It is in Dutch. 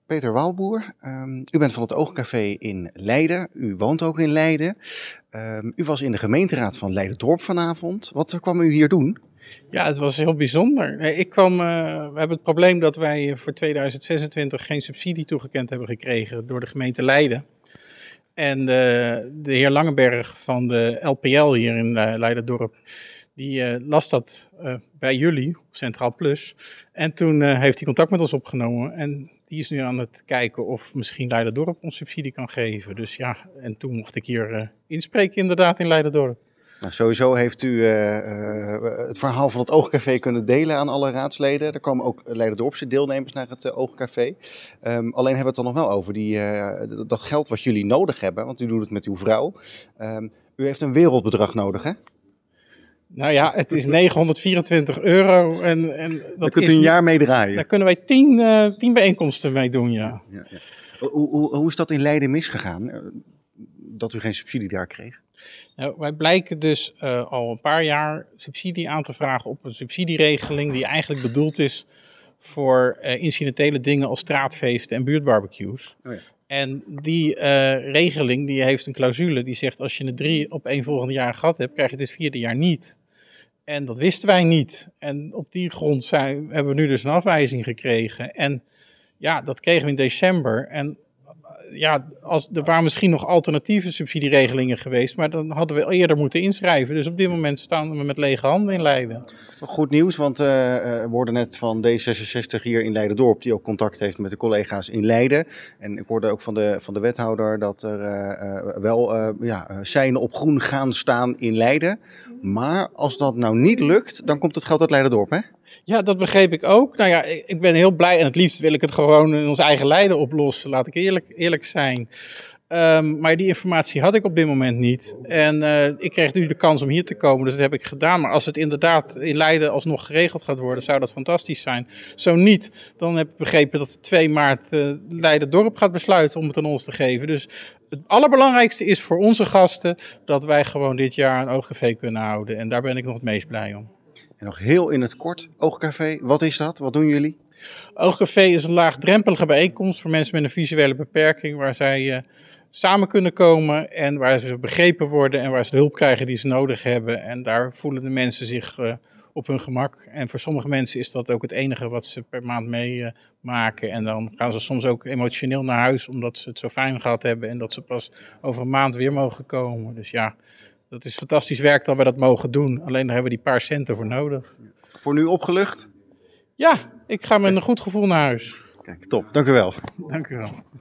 Peter Waalboer, u bent van het Oogcafé in Leiden. U woont ook in Leiden. U was in de gemeenteraad van Leiden-Dorp vanavond. Wat kwam u hier doen? Ja, het was heel bijzonder. We hebben het probleem dat wij voor 2026 geen subsidie toegekend hebben gekregen door de gemeente Leiden. En de heer Langenberg van de LPL hier in Leiden-Dorp, die las dat bij jullie, Centraal Plus. En toen heeft hij contact met ons opgenomen. En die is nu aan het kijken of misschien Leiden-Dorp ons subsidie kan geven. Dus ja, en toen mocht ik hier inspreken inderdaad in Leiden-Dorp. Nou, sowieso heeft u het verhaal van het Oogcafé kunnen delen aan alle raadsleden. Er komen ook Leiden-Dorpse deelnemers naar het Oogcafé. Alleen hebben we het dan nog wel over dat geld wat jullie nodig hebben, want u doet het met uw vrouw. U heeft een wereldbedrag nodig, hè? Nou ja, het is €924 en daar kunt u een jaar mee draaien. Daar kunnen wij 10 bijeenkomsten mee doen, ja. Hoe is dat in Leiden misgegaan, dat u geen subsidie daar kreeg? Nou, wij blijken dus al een paar jaar subsidie aan te vragen op een subsidieregeling die eigenlijk bedoeld is voor incidentele dingen als straatfeesten en buurtbarbecues. Oh ja. En die regeling die heeft een clausule die zegt als je het 3 opeenvolgende jaar gehad hebt, krijg je dit 4e jaar niet. En dat wisten wij niet. En op die grond hebben we nu dus een afwijzing gekregen. En ja, dat kregen we in december. En ja, er waren misschien nog alternatieve subsidieregelingen geweest, maar dan hadden we eerder moeten inschrijven. Dus op dit moment staan we met lege handen in Leiden. Goed nieuws, want we hoorden net van D66 hier in Leiden-Dorp, die ook contact heeft met de collega's in Leiden. En ik hoorde ook van de wethouder dat er seinen op groen gaan staan in Leiden. Maar als dat nou niet lukt, dan komt het geld uit Leiden-Dorp, hè? Ja, dat begreep ik ook. Nou ja, ik ben heel blij en het liefst wil ik het gewoon in ons eigen Leiden oplossen, laat ik eerlijk zijn. Maar die informatie had ik op dit moment niet. En ik kreeg nu de kans om hier te komen, dus dat heb ik gedaan. Maar als het inderdaad in Leiden alsnog geregeld gaat worden, zou dat fantastisch zijn. Zo niet, dan heb ik begrepen dat 2 maart Leiden-Dorp gaat besluiten om het aan ons te geven. Dus het allerbelangrijkste is voor onze gasten dat wij gewoon dit jaar een Oogcafé kunnen houden. En daar ben ik nog het meest blij om. En nog heel in het kort, Oogcafé, wat is dat? Wat doen jullie? Oogcafé is een laagdrempelige bijeenkomst voor mensen met een visuele beperking, waar zij samen kunnen komen en waar ze begrepen worden en waar ze de hulp krijgen die ze nodig hebben. En daar voelen de mensen zich op hun gemak. En voor sommige mensen is dat ook het enige wat ze per maand meemaken. En dan gaan ze soms ook emotioneel naar huis, omdat ze het zo fijn gehad hebben en dat ze pas over een maand weer mogen komen. Dus ja, dat is fantastisch werk dat we dat mogen doen. Alleen daar hebben we die paar centen voor nodig. Voor nu opgelucht? Ja, ik ga met een goed gevoel naar huis. Kijk, top. Dank u wel. Dank u wel.